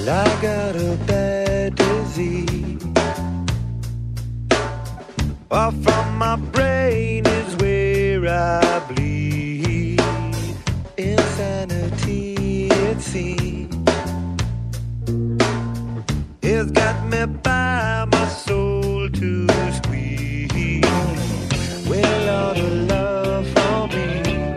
I got a bad disease. Off from my brain is where I bleed. Insanity, it seems. It's got me by my soul to squeeze. Well, all the love for me.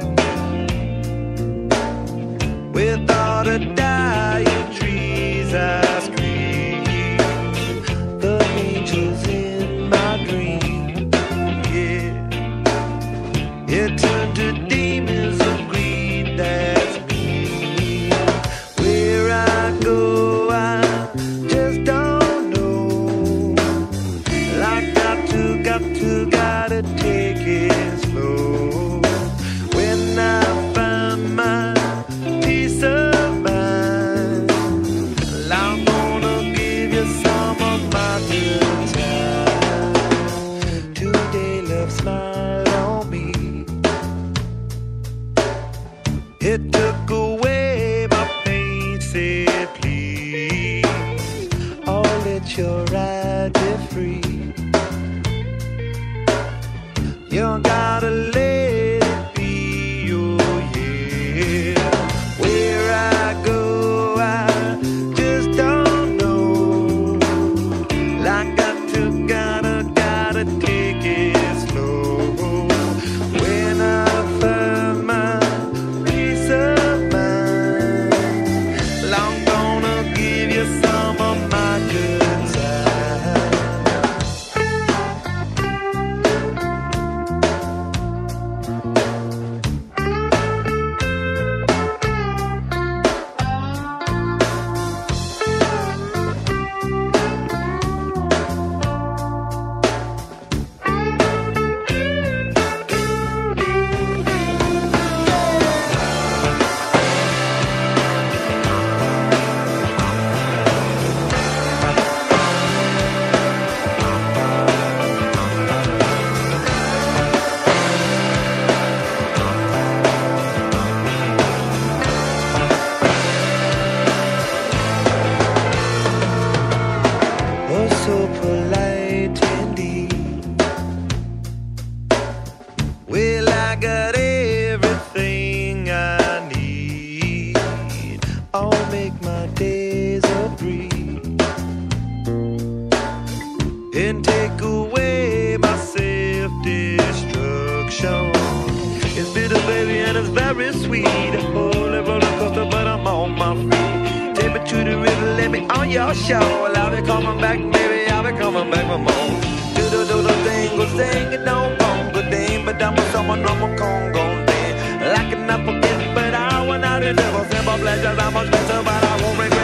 With all the dying trees I scream. The angels in my dream, yeah. It turned to demons of greed, that's me. Where I go, I just don't know. I gotta take it slow. When I find my peace of mind, I'm gonna give you some of my good time. Today love smiled on me. It took away my pain, said please, oh, let your ride be free. You gotta let it be, oh yeah. Where I go, I just don't know. I gotta take it slow. When I find my peace of mind, I'm gonna give you some of my good time. Oh, so polite indeed. Well, I got everything I need. I'll make my days a breeze and take away my self-destruction. It's bitter, baby, and it's very sweet. Holy roller coaster, but I'm on my feet. Take me to the river, let me on your shore. I'll be coming back, baby, I'll be coming back for more. Do the thing, go sing it, don't go ding, but I'm with someone, I'm a Congo ding. Like an apple, but I want out of the simple pleasures, I'm much better, but I won't regret.